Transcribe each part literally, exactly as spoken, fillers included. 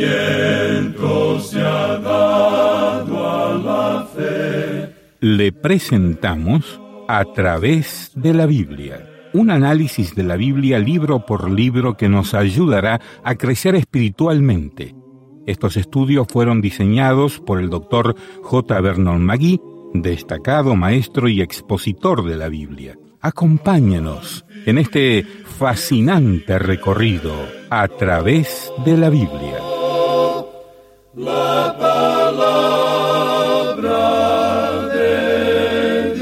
Viento se ha dado a la fe. Le presentamos A través de la Biblia, un análisis de la Biblia libro por libro que nos ayudará a crecer espiritualmente. Estos estudios fueron diseñados por el doctor J. Vernon McGee, destacado maestro y expositor de la Biblia. Acompáñenos en este fascinante recorrido a través de la Biblia. La palabra de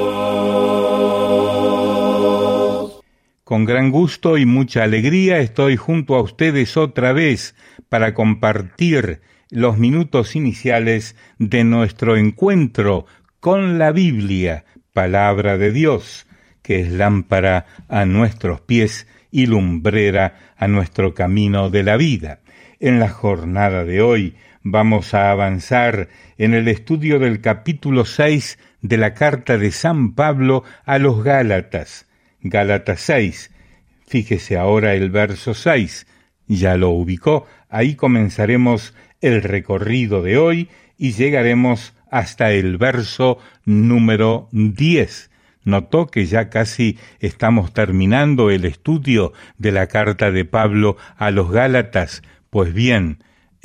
Dios. Con gran gusto y mucha alegría estoy junto a ustedes otra vez para compartir los minutos iniciales de nuestro encuentro con la Biblia, palabra de Dios, que es lámpara a nuestros pies y lumbrera a nuestro camino de la vida. En la jornada de hoy vamos a avanzar en el estudio del capítulo seis de la carta de San Pablo a los Gálatas. Gálatas seis. Fíjese ahora el verso seis. Ya lo ubicó. Ahí comenzaremos el recorrido de hoy y llegaremos hasta el verso número diez. Notó que ya casi estamos terminando el estudio de la carta de Pablo a los Gálatas. Pues bien,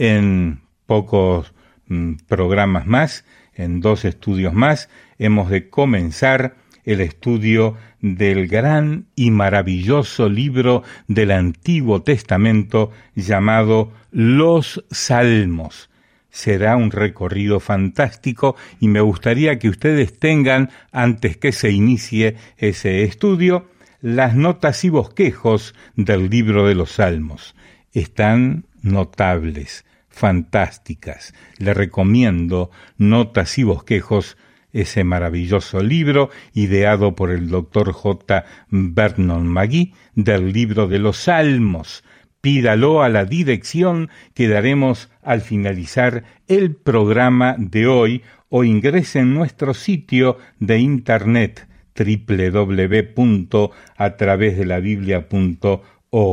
en pocos mm, programas más, en dos estudios más, hemos de comenzar el estudio del gran y maravilloso libro del Antiguo Testamento llamado Los Salmos. Será un recorrido fantástico y me gustaría que ustedes tengan, antes que se inicie ese estudio, las notas y bosquejos del libro de los Salmos. Están notables, fantásticas. Le recomiendo Notas y Bosquejos, ese maravilloso libro ideado por el doctor J. Vernon McGee del libro de los Salmos. Pídalo a la dirección que daremos al finalizar el programa de hoy o ingrese en nuestro sitio de internet doble u doble u doble u punto a través de la biblia punto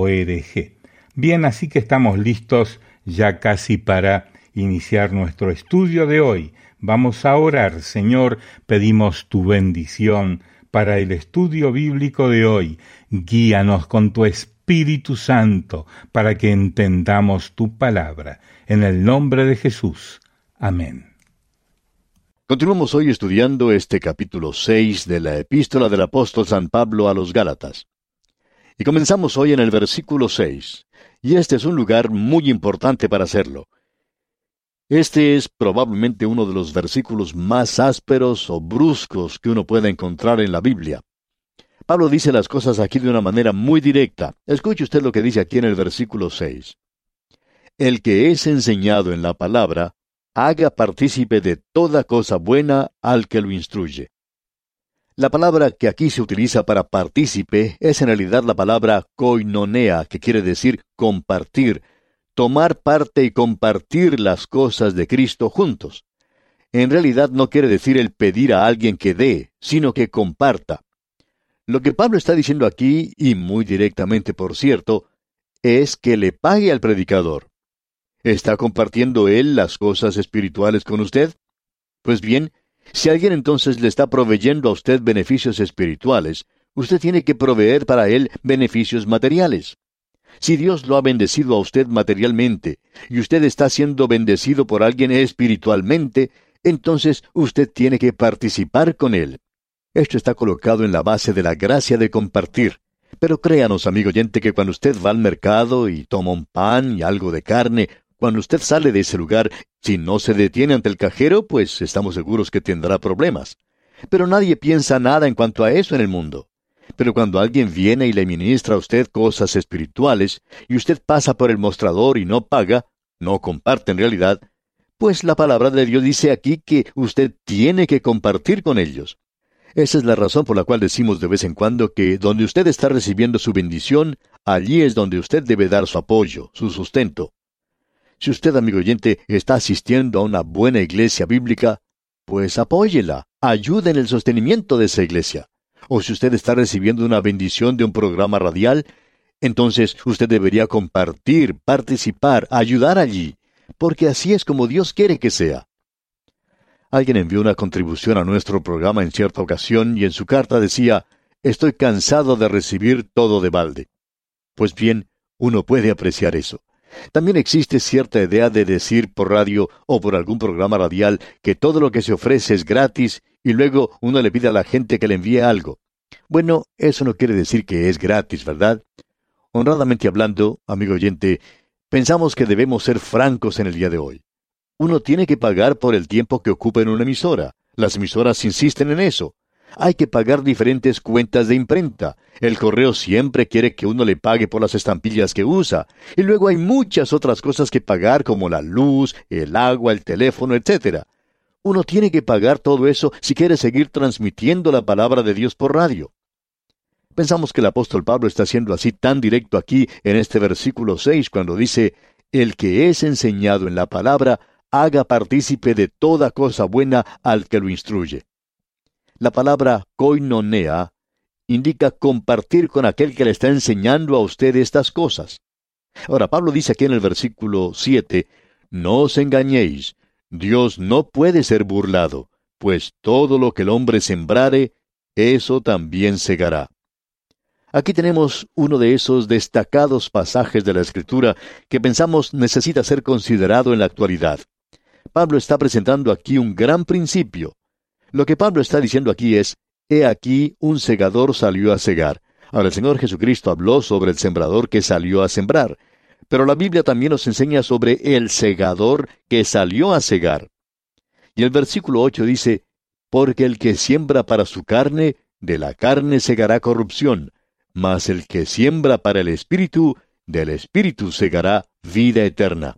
org. Bien, así que estamos listos ya casi para iniciar nuestro estudio de hoy. Vamos a orar. Señor, pedimos tu bendición para el estudio bíblico de hoy. Guíanos con tu Espíritu Santo para que entendamos tu palabra. En el nombre de Jesús. Amén. Continuamos hoy estudiando este capítulo seis de la Epístola del Apóstol San Pablo a los Gálatas. Y comenzamos hoy en el versículo seis. Y este es un lugar muy importante para hacerlo. Este es probablemente uno de los versículos más ásperos o bruscos que uno puede encontrar en la Biblia. Pablo dice las cosas aquí de una manera muy directa. Escuche usted lo que dice aquí en el versículo seis. El que es enseñado en la palabra, haga partícipe de toda cosa buena al que lo instruye. La palabra que aquí se utiliza para partícipe es en realidad la palabra koinonea, que quiere decir compartir, tomar parte y compartir las cosas de Cristo juntos. En realidad no quiere decir el pedir a alguien que dé, sino que comparta. Lo que Pablo está diciendo aquí, y muy directamente por cierto, es que le pague al predicador. ¿Está compartiendo él las cosas espirituales con usted? Pues bien, si alguien entonces le está proveyendo a usted beneficios espirituales, usted tiene que proveer para él beneficios materiales. Si Dios lo ha bendecido a usted materialmente, y usted está siendo bendecido por alguien espiritualmente, entonces usted tiene que participar con él. Esto está colocado en la base de la gracia de compartir. Pero créanos, amigo oyente, que cuando usted va al mercado y toma un pan y algo de carne, cuando usted sale de ese lugar, si no se detiene ante el cajero, pues estamos seguros que tendrá problemas. Pero nadie piensa nada en cuanto a eso en el mundo. Pero cuando alguien viene y le ministra a usted cosas espirituales, y usted pasa por el mostrador y no paga, no comparte en realidad, pues la palabra de Dios dice aquí que usted tiene que compartir con ellos. Esa es la razón por la cual decimos de vez en cuando que donde usted está recibiendo su bendición, allí es donde usted debe dar su apoyo, su sustento. Si usted, amigo oyente, está asistiendo a una buena iglesia bíblica, pues apóyela, ayude en el sostenimiento de esa iglesia. O si usted está recibiendo una bendición de un programa radial, Entonces usted debería compartir, participar, ayudar allí, porque así es como Dios quiere que sea. Alguien envió una contribución a nuestro programa en cierta ocasión y en su carta decía, «Estoy cansado de recibir todo de balde». Pues bien, uno puede apreciar eso. También existe cierta idea de decir por radio o por algún programa radial que todo lo que se ofrece es gratis y luego uno le pide a la gente que le envíe algo. Bueno, eso no quiere decir que es gratis, ¿verdad? Honradamente hablando, amigo oyente, pensamos que debemos ser francos en el día de hoy. Uno tiene que pagar por el tiempo que ocupa en una emisora. Las emisoras insisten en eso. Hay que pagar diferentes cuentas de imprenta. El correo siempre quiere que uno le pague por las estampillas que usa. Y luego hay muchas otras cosas que pagar como la luz, el agua, el teléfono, etcétera. Uno tiene que pagar todo eso si quiere seguir transmitiendo la palabra de Dios por radio. Pensamos que el apóstol Pablo está siendo así tan directo aquí en este versículo seis cuando dice, «El que es enseñado en la palabra, haga partícipe de toda cosa buena al que lo instruye». La palabra koinonea indica compartir con aquel que le está enseñando a usted estas cosas. Ahora, Pablo dice aquí en el versículo siete, «No os engañéis, Dios no puede ser burlado, pues todo lo que el hombre sembrare, eso también segará». Aquí tenemos uno de esos destacados pasajes de la Escritura que pensamos necesita ser considerado en la actualidad. Pablo está presentando aquí un gran principio. Lo que Pablo está diciendo aquí es, «He aquí un segador salió a segar». Ahora el Señor Jesucristo habló sobre el sembrador que salió a sembrar, pero la Biblia también nos enseña sobre el segador que salió a segar. Y el versículo ocho dice, «Porque el que siembra para su carne, de la carne segará corrupción, mas el que siembra para el Espíritu, del Espíritu segará vida eterna».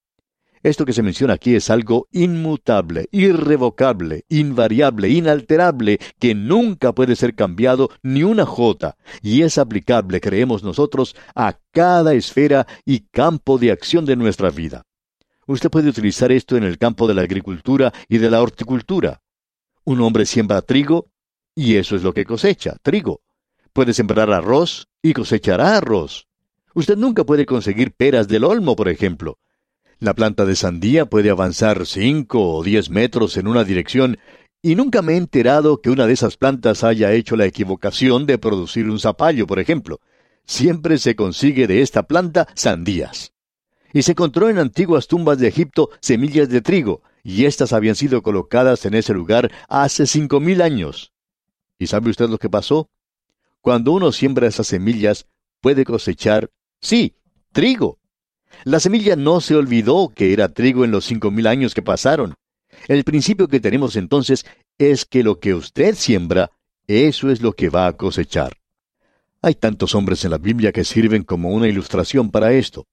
Esto que se menciona aquí es algo inmutable, irrevocable, invariable, inalterable, que nunca puede ser cambiado ni una jota, y es aplicable, creemos nosotros, a cada esfera y campo de acción de nuestra vida. Usted puede utilizar esto en el campo de la agricultura y de la horticultura. Un hombre siembra trigo, y eso es lo que cosecha, trigo. Puede sembrar arroz, y cosechará arroz. Usted nunca puede conseguir peras del olmo, por ejemplo. La planta de sandía puede avanzar cinco o diez metros en una dirección, y nunca me he enterado que una de esas plantas haya hecho la equivocación de producir un zapallo, por ejemplo. Siempre se consigue de esta planta sandías. Y se encontró en antiguas tumbas de Egipto semillas de trigo, y éstas habían sido colocadas en ese lugar hace cinco mil años. ¿Y sabe usted lo que pasó? Cuando uno siembra esas semillas, puede cosechar, sí, trigo. La semilla no se olvidó que era trigo en los cinco mil años que pasaron. El principio que tenemos entonces es que lo que usted siembra, eso es lo que va a cosechar. Hay tantos hombres en la Biblia que sirven como una ilustración para esto.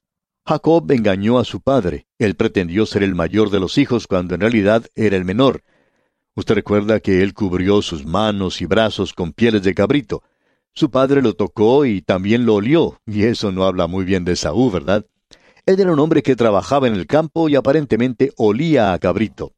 Jacob engañó a su padre. Él pretendió ser el mayor de los hijos cuando en realidad era el menor. Usted recuerda que él cubrió sus manos y brazos con pieles de cabrito. Su padre lo tocó y también lo olió, y eso no habla muy bien de Esaú, ¿verdad? Él era un hombre que trabajaba en el campo y aparentemente olía a cabrito.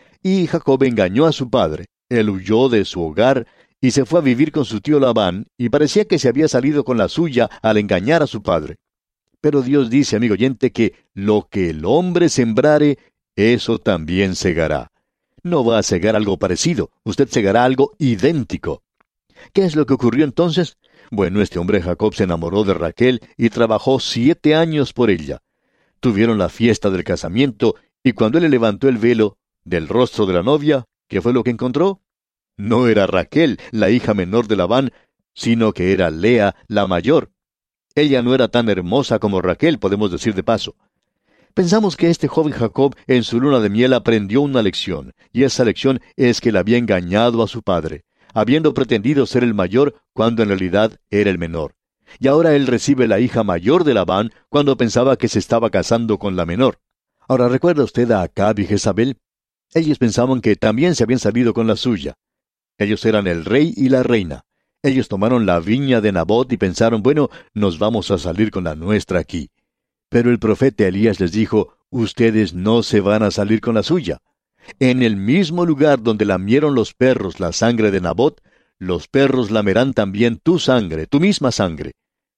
Y Jacob engañó a su padre. Él huyó de su hogar y se fue a vivir con su tío Labán, y parecía que se había salido con la suya al engañar a su padre. Pero Dios dice, amigo oyente, que lo que el hombre sembrare, eso también segará. No va a segar algo parecido, usted segará algo idéntico. ¿Qué es lo que ocurrió entonces? Bueno, este hombre Jacob se enamoró de Raquel y trabajó siete años por ella. Tuvieron la fiesta del casamiento, y cuando él le levantó el velo del rostro de la novia, ¿qué fue lo que encontró? No era Raquel, la hija menor de Labán, sino que era Lea, la mayor. Ella no era tan hermosa como Raquel, podemos decir de paso. Pensamos que este joven Jacob en su luna de miel aprendió una lección, y esa lección es que le había engañado a su padre, habiendo pretendido ser el mayor cuando en realidad era el menor. Y ahora él recibe la hija mayor de Labán cuando pensaba que se estaba casando con la menor. Ahora, ¿recuerda usted a Acab y Jezabel? Ellos pensaban que también se habían salido con la suya. Ellos eran el rey y la reina. Ellos tomaron la viña de Nabot y pensaron, bueno, nos vamos a salir con la nuestra aquí. Pero el profeta Elías les dijo, ustedes no se van a salir con la suya. En el mismo lugar donde lamieron los perros la sangre de Nabot, los perros lamerán también tu sangre, tu misma sangre.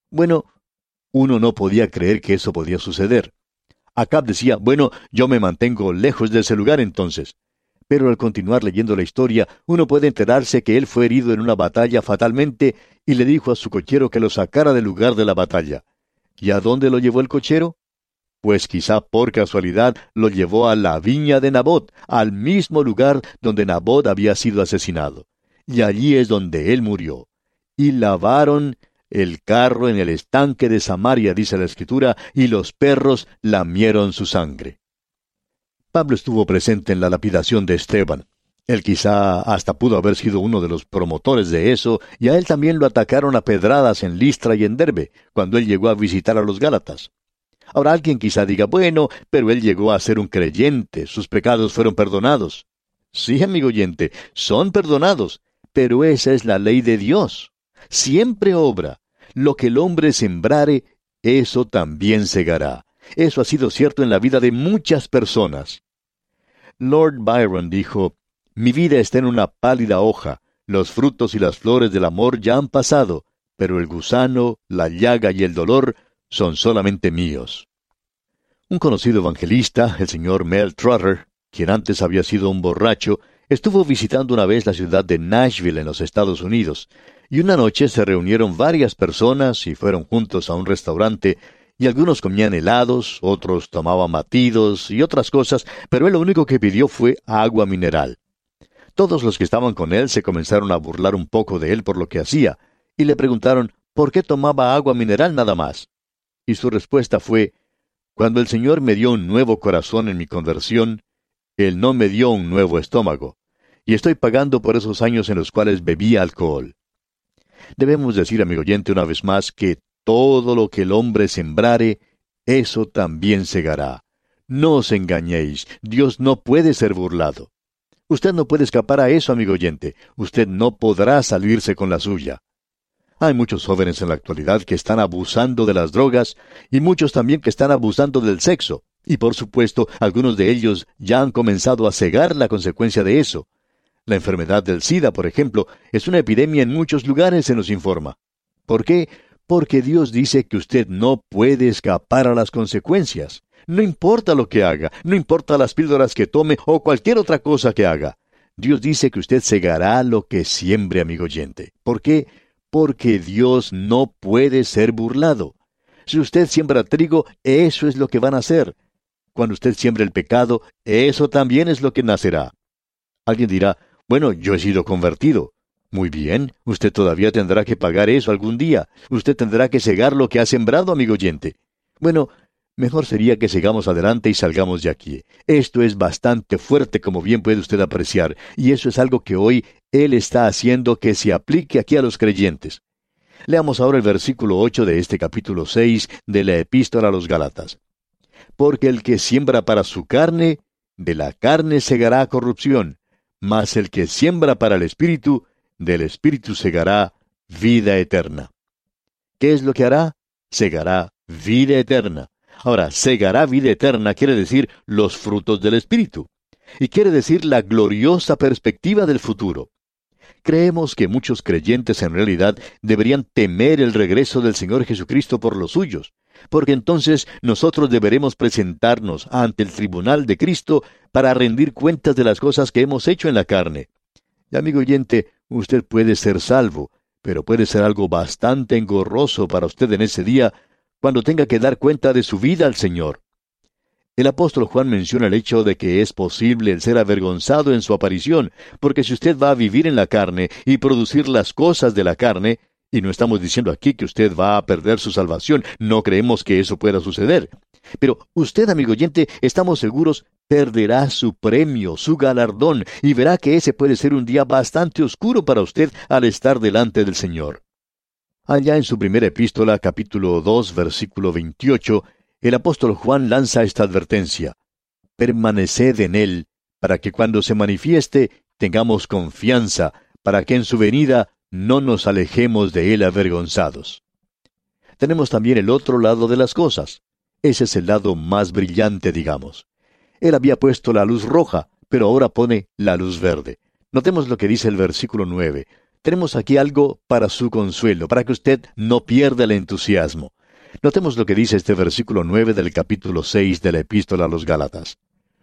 Bueno, uno no podía creer que eso podía suceder. Acab decía, bueno, yo me mantengo lejos de ese lugar entonces. Pero al continuar leyendo la historia, uno puede enterarse que él fue herido en una batalla fatalmente y le dijo a su cochero que lo sacara del lugar de la batalla. ¿Y a dónde lo llevó el cochero? Pues quizá por casualidad lo llevó a la viña de Nabot, al mismo lugar donde Nabot había sido asesinado. Y allí es donde él murió. Y lavaron el carro en el estanque de Samaria, dice la Escritura, y los perros lamieron su sangre. Pablo estuvo presente en la lapidación de Esteban. Él quizá hasta pudo haber sido uno de los promotores de eso, y a él también lo atacaron a pedradas en Listra y en Derbe, cuando él llegó a visitar a los Gálatas. Ahora alguien quizá diga, bueno, pero él llegó a ser un creyente, sus pecados fueron perdonados. Sí, amigo oyente, son perdonados, pero esa es la ley de Dios. Siempre obra. Lo que el hombre sembrare, eso también segará. Eso ha sido cierto en la vida de muchas personas. Lord Byron dijo, mi vida está en una pálida hoja, los frutos y las flores del amor ya han pasado, pero el gusano, la llaga y el dolor son solamente míos. Un conocido evangelista, el señor Mel Trotter, quien antes había sido un borracho, estuvo visitando una vez la ciudad de Nashville en los Estados Unidos, y una noche se reunieron varias personas y fueron juntos a un restaurante, y algunos comían helados, otros tomaban batidos y otras cosas, pero él lo único que pidió fue agua mineral. Todos los que estaban con él se comenzaron a burlar un poco de él por lo que hacía, y le preguntaron por qué tomaba agua mineral nada más. Y su respuesta fue, cuando el Señor me dio un nuevo corazón en mi conversión, Él no me dio un nuevo estómago, y estoy pagando por esos años en los cuales bebía alcohol. Debemos decir, amigo oyente, una vez más, que todo lo que el hombre sembrare, eso también segará. No os engañéis, Dios no puede ser burlado. Usted no puede escapar a eso, amigo oyente. Usted no podrá salirse con la suya. Hay muchos jóvenes en la actualidad que están abusando de las drogas y muchos también que están abusando del sexo. Y por supuesto, algunos de ellos ya han comenzado a cegar la consecuencia de eso. La enfermedad del SIDA, por ejemplo, es una epidemia en muchos lugares, se nos informa. ¿Por qué? Porque Dios dice que usted no puede escapar a las consecuencias. No importa lo que haga, no importa las píldoras que tome o cualquier otra cosa que haga. Dios dice que usted segará lo que siembre, amigo oyente. ¿Por qué? Porque Dios no puede ser burlado. Si usted siembra trigo, eso es lo que van a hacer. Cuando usted siembra el pecado, eso también es lo que nacerá. Alguien dirá, bueno, yo he sido convertido. Muy bien, usted todavía tendrá que pagar eso algún día. Usted tendrá que segar lo que ha sembrado, amigo oyente. Bueno, mejor sería que sigamos adelante y salgamos de aquí. Esto es bastante fuerte, como bien puede usted apreciar, y eso es algo que hoy Él está haciendo que se aplique aquí a los creyentes. Leamos ahora el versículo ocho de este capítulo seis de la Epístola a los Gálatas. Porque el que siembra para su carne, de la carne segará corrupción, mas el que siembra para el Espíritu, del Espíritu segará vida eterna. ¿Qué es lo que hará? Segará vida eterna. Ahora, segará vida eterna quiere decir los frutos del Espíritu. Y quiere decir la gloriosa perspectiva del futuro. Creemos que muchos creyentes en realidad deberían temer el regreso del Señor Jesucristo por los suyos, porque entonces nosotros deberemos presentarnos ante el tribunal de Cristo para rendir cuentas de las cosas que hemos hecho en la carne. Y amigo oyente, usted puede ser salvo, pero puede ser algo bastante engorroso para usted en ese día, cuando tenga que dar cuenta de su vida al Señor. El apóstol Juan menciona el hecho de que es posible el ser avergonzado en su aparición, porque si usted va a vivir en la carne y producir las cosas de la carne, y no estamos diciendo aquí que usted va a perder su salvación, no creemos que eso pueda suceder. Pero usted, amigo oyente, estamos seguros, perderá su premio, su galardón, y verá que ese puede ser un día bastante oscuro para usted al estar delante del Señor. Allá en su primera epístola, capítulo dos, versículo veintiocho, el apóstol Juan lanza esta advertencia: permaneced en él, para que cuando se manifieste tengamos confianza, para que en su venida no nos alejemos de él avergonzados. Tenemos también el otro lado de las cosas. Ese es el lado más brillante, digamos. Él había puesto la luz roja, pero ahora pone la luz verde. Notemos lo que dice el versículo nueve. tenemos aquí algo para su consuelo, para que usted no pierda el entusiasmo. Notemos lo que dice este versículo nueve del capítulo seis de la Epístola a los Gálatas.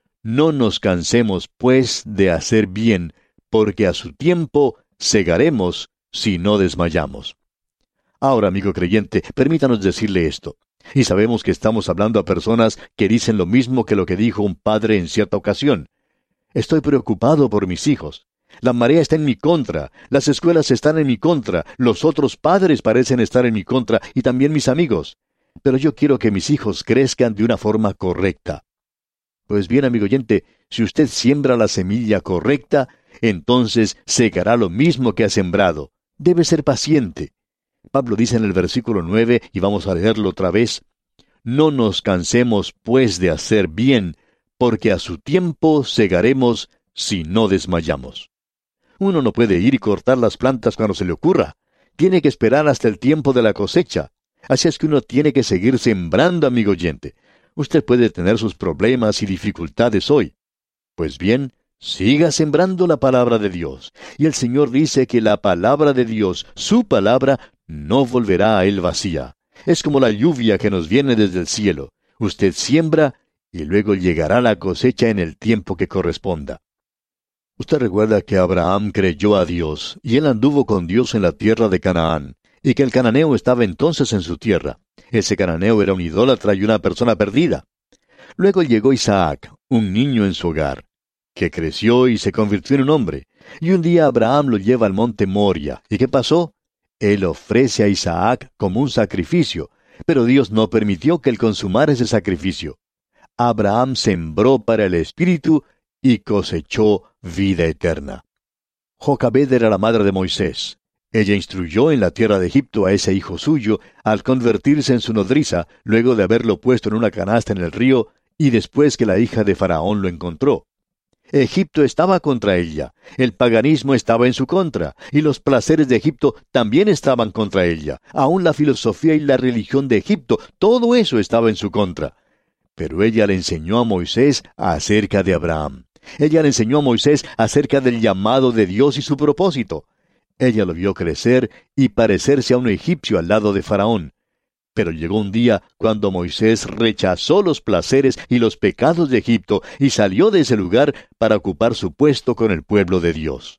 No nos cansemos, pues, de hacer bien, porque a su tiempo segaremos si no desmayamos. Ahora, amigo creyente, permítanos decirle esto. Y sabemos que estamos hablando a personas que dicen lo mismo que lo que dijo un padre en cierta ocasión. Estoy preocupado por mis hijos. La marea está en mi contra, las escuelas están en mi contra, los otros padres parecen estar en mi contra y también mis amigos. Pero yo quiero que mis hijos crezcan de una forma correcta. Pues bien, amigo oyente, si usted siembra la semilla correcta, entonces segará lo mismo que ha sembrado. Debe ser paciente. Pablo dice en el versículo nueve, y vamos a leerlo otra vez, no nos cansemos pues de hacer bien, porque a su tiempo segaremos si no desmayamos. Uno no puede ir y cortar las plantas cuando se le ocurra. Tiene que esperar hasta el tiempo de la cosecha. Así es que uno tiene que seguir sembrando, amigo oyente. Usted puede tener sus problemas y dificultades hoy. Pues bien, siga sembrando la palabra de Dios. Y el Señor dice que la palabra de Dios, su palabra, no volverá a él vacía. Es como la lluvia que nos viene desde el cielo. Usted siembra y luego llegará la cosecha en el tiempo que corresponda. Usted recuerda que Abraham creyó a Dios, y él anduvo con Dios en la tierra de Canaán, y que el cananeo estaba entonces en su tierra. Ese cananeo era un idólatra y una persona perdida. Luego llegó Isaac, un niño en su hogar, que creció y se convirtió en un hombre. Y un día Abraham lo lleva al monte Moria. ¿Y qué pasó? Él ofrece a Isaac como un sacrificio, pero Dios no permitió que él consumara ese sacrificio. Abraham sembró para el Espíritu y cosechó vida eterna. Jocabed era la madre de Moisés. Ella instruyó en la tierra de Egipto a ese hijo suyo al convertirse en su nodriza, luego de haberlo puesto en una canasta en el río, y después que la hija de Faraón lo encontró. Egipto estaba contra ella, el paganismo estaba en su contra, y los placeres de Egipto también estaban contra ella. Aún la filosofía y la religión de Egipto, todo eso estaba en su contra. Pero ella le enseñó a Moisés acerca de Abraham. Ella le enseñó a Moisés acerca del llamado de Dios y su propósito. Ella lo vio crecer y parecerse a un egipcio al lado de Faraón. Pero llegó un día cuando Moisés rechazó los placeres y los pecados de Egipto y salió de ese lugar para ocupar su puesto con el pueblo de Dios.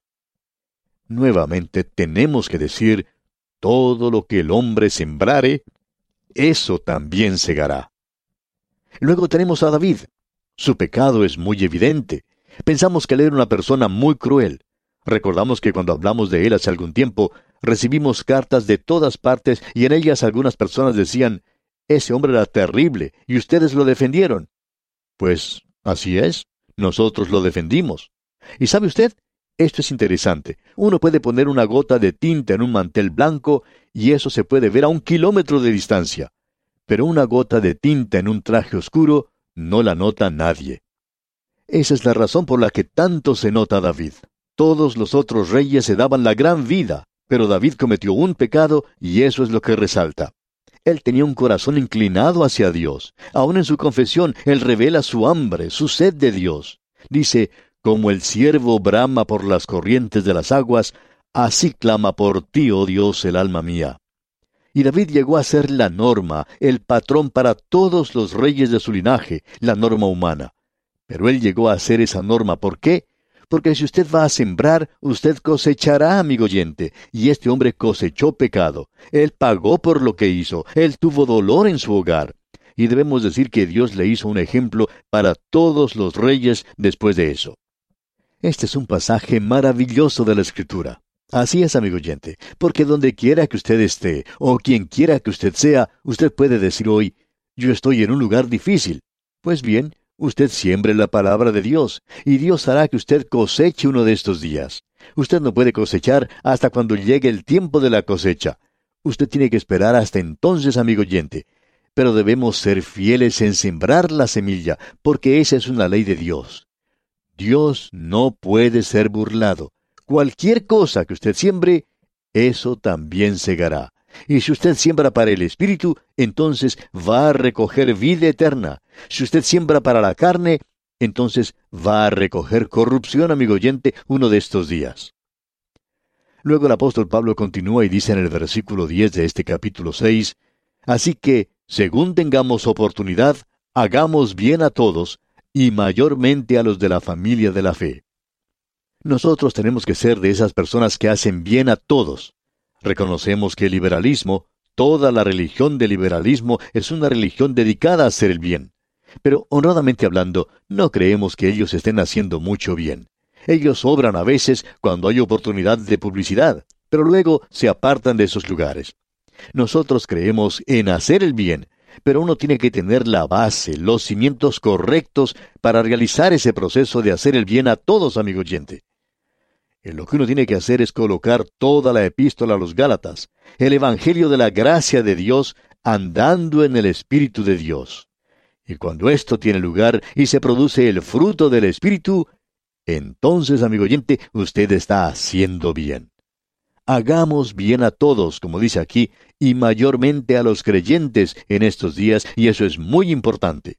Nuevamente tenemos que decir, todo lo que el hombre sembrare, eso también segará. Luego tenemos a David. Su pecado es muy evidente. Pensamos que él era una persona muy cruel. Recordamos que cuando hablamos de él hace algún tiempo, recibimos cartas de todas partes y en ellas algunas personas decían, ese hombre era terrible y ustedes lo defendieron. Pues así es, nosotros lo defendimos. ¿Y sabe usted? Esto es interesante. Uno puede poner una gota de tinta en un mantel blanco y eso se puede ver a un kilómetro de distancia. Pero una gota de tinta en un traje oscuro no la nota nadie. Esa es la razón por la que tanto se nota a David. Todos los otros reyes se daban la gran vida, pero David cometió un pecado y eso es lo que resalta. Él tenía un corazón inclinado hacia Dios. Aún en su confesión, él revela su hambre, su sed de Dios. Dice, como el ciervo brama por las corrientes de las aguas, así clama por ti, oh Dios, el alma mía. Y David llegó a ser la norma, el patrón para todos los reyes de su linaje, la norma humana. Pero él llegó a ser esa norma. ¿Por qué? Porque si usted va a sembrar, usted cosechará, amigo oyente. Y este hombre cosechó pecado. Él pagó por lo que hizo. Él tuvo dolor en su hogar. Y debemos decir que Dios le hizo un ejemplo para todos los reyes después de eso. Este es un pasaje maravilloso de la Escritura. Así es, amigo oyente, porque donde quiera que usted esté, o quien quiera que usted sea, usted puede decir hoy, yo estoy en un lugar difícil. Pues bien, usted siembre la palabra de Dios, y Dios hará que usted coseche uno de estos días. Usted no puede cosechar hasta cuando llegue el tiempo de la cosecha. Usted tiene que esperar hasta entonces, amigo oyente. Pero debemos ser fieles en sembrar la semilla, porque esa es una ley de Dios. Dios no puede ser burlado. Cualquier cosa que usted siembre, eso también segará. Y si usted siembra para el Espíritu, entonces va a recoger vida eterna. Si usted siembra para la carne, entonces va a recoger corrupción, amigo oyente, uno de estos días. Luego el apóstol Pablo continúa y dice en el versículo diez de este capítulo seis, así que, según tengamos oportunidad, hagamos bien a todos, y mayormente a los de la familia de la fe. Nosotros tenemos que ser de esas personas que hacen bien a todos. Reconocemos que el liberalismo, toda la religión del liberalismo, es una religión dedicada a hacer el bien. Pero, honradamente hablando, no creemos que ellos estén haciendo mucho bien. Ellos obran a veces cuando hay oportunidad de publicidad, pero luego se apartan de esos lugares. Nosotros creemos en hacer el bien, pero uno tiene que tener la base, los cimientos correctos para realizar ese proceso de hacer el bien a todos, amigo oyente. Lo que uno tiene que hacer es colocar toda la epístola a los Gálatas, el evangelio de la gracia de Dios, andando en el Espíritu de Dios. Y cuando esto tiene lugar y se produce el fruto del Espíritu, entonces, amigo oyente, usted está haciendo bien. Hagamos bien a todos, como dice aquí, y mayormente a los creyentes en estos días, y eso es muy importante.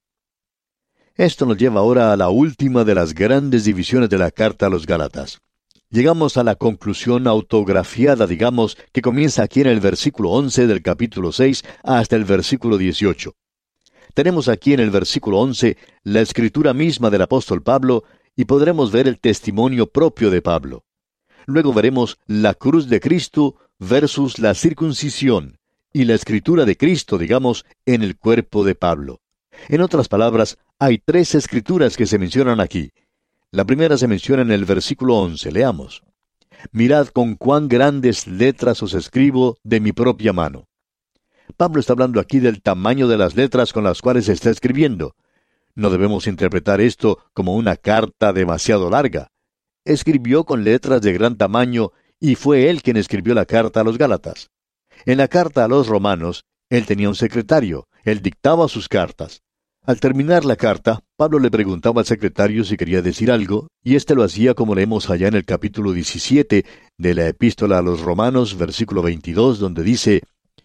Esto nos lleva ahora a la última de las grandes divisiones de la carta a los Gálatas. Llegamos a la conclusión autografiada, digamos, que comienza aquí en el versículo once del capítulo seis hasta el versículo dieciocho. Tenemos aquí en el versículo once la escritura misma del apóstol Pablo, y podremos ver el testimonio propio de Pablo. Luego veremos la cruz de Cristo versus la circuncisión, y la escritura de Cristo, digamos, en el cuerpo de Pablo. En otras palabras, hay tres escrituras que se mencionan aquí. La primera se menciona en el versículo once, leamos. Mirad con cuán grandes letras os escribo de mi propia mano. Pablo está hablando aquí del tamaño de las letras con las cuales está escribiendo. No debemos interpretar esto como una carta demasiado larga. Escribió con letras de gran tamaño y fue él quien escribió la carta a los Gálatas. En la carta a los romanos, él tenía un secretario, él dictaba sus cartas. Al terminar la carta, Pablo le preguntaba al secretario si quería decir algo, y éste lo hacía como leemos allá en el capítulo diecisiete de la epístola a los romanos, versículo veintidós, donde dice,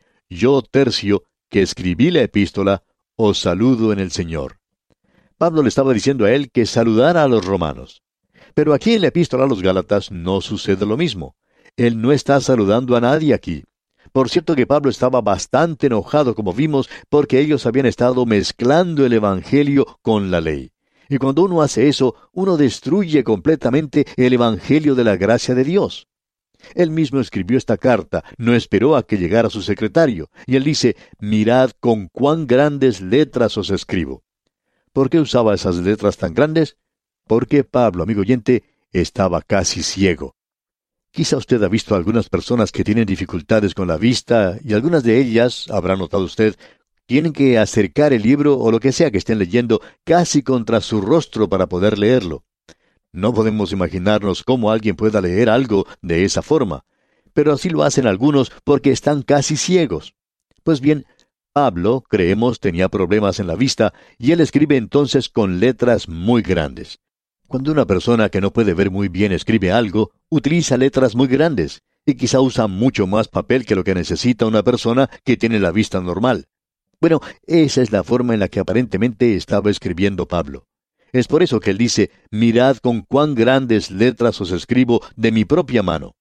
Yo, Tercio, que escribí la epístola, os saludo en el Señor. Pablo le estaba diciendo a él que saludara a los romanos. Pero aquí en la epístola a los Gálatas no sucede lo mismo. Él no está saludando a nadie aquí. Por cierto que Pablo estaba bastante enojado, como vimos, porque ellos habían estado mezclando el Evangelio con la ley. Y cuando uno hace eso, uno destruye completamente el Evangelio de la gracia de Dios. Él mismo escribió esta carta, no esperó a que llegara su secretario, y él dice, mirad con cuán grandes letras os escribo. ¿Por qué usaba esas letras tan grandes? Porque Pablo, amigo oyente, estaba casi ciego. Quizá usted ha visto a algunas personas que tienen dificultades con la vista, y algunas de ellas, habrá notado usted, tienen que acercar el libro o lo que sea que estén leyendo casi contra su rostro para poder leerlo. No podemos imaginarnos cómo alguien pueda leer algo de esa forma, pero así lo hacen algunos porque están casi ciegos. Pues bien, Pablo, creemos, tenía problemas en la vista, y él escribe entonces con letras muy grandes. Cuando una persona que no puede ver muy bien escribe algo, utiliza letras muy grandes, y quizá usa mucho más papel que lo que necesita una persona que tiene la vista normal. Bueno, esa es la forma en la que aparentemente estaba escribiendo Pablo. Es por eso que él dice, mirad con cuán grandes letras os escribo de mi propia mano.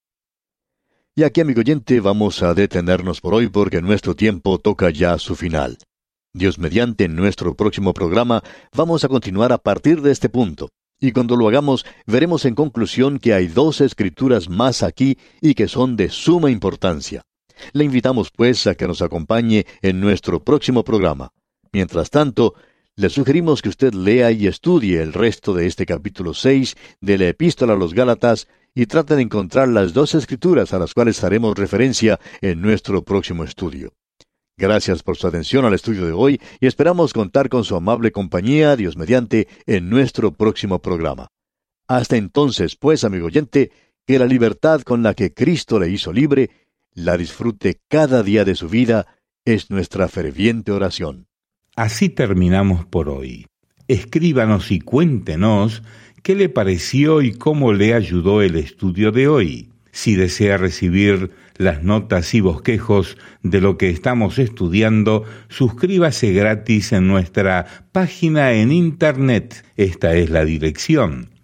Y aquí, amigo oyente, vamos a detenernos por hoy porque nuestro tiempo toca ya su final. Dios mediante, en nuestro próximo programa vamos a continuar a partir de este punto. Y cuando lo hagamos, veremos en conclusión que hay dos escrituras más aquí y que son de suma importancia. Le invitamos pues a que nos acompañe en nuestro próximo programa. Mientras tanto, le sugerimos que usted lea y estudie el resto de este capítulo seis de la Epístola a los Gálatas y trate de encontrar las dos escrituras a las cuales haremos referencia en nuestro próximo estudio. Gracias por su atención al estudio de hoy y esperamos contar con su amable compañía, Dios mediante, en nuestro próximo programa. Hasta entonces, pues, amigo oyente, que la libertad con la que Cristo le hizo libre, la disfrute cada día de su vida, es nuestra ferviente oración. Así terminamos por hoy. Escríbanos y cuéntenos qué le pareció y cómo le ayudó el estudio de hoy. Si desea recibir las notas y bosquejos de lo que estamos estudiando, suscríbase gratis en nuestra página en internet. Esta es la dirección,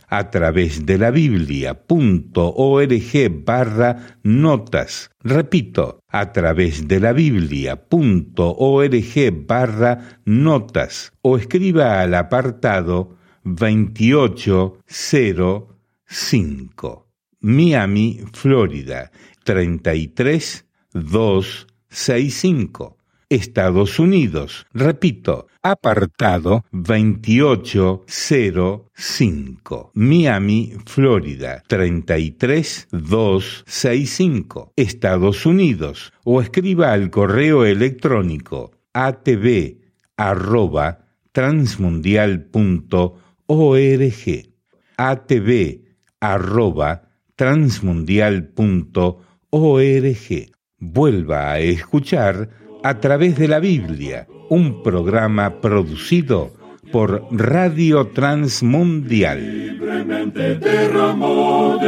a través de la biblia.org barra notas. Repito, a través de la biblia.org barra notas o escriba al apartado veintiocho cero cinco, Miami, Florida, treinta y tres mil doscientos sesenta y cinco, Estados Unidos. Repito, apartado veintiocho cero cinco, Miami, Florida, treinta y tres mil doscientos sesenta y cinco, Estados Unidos. O escriba al correo electrónico atv arroba transmundial punto org, atv arroba transmundial punto org. Vuelva a escuchar A través de la Biblia, un programa producido por Radio Transmundial. Libremente derramó,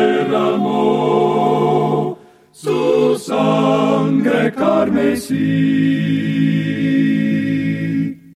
derramó su sangre carmesí.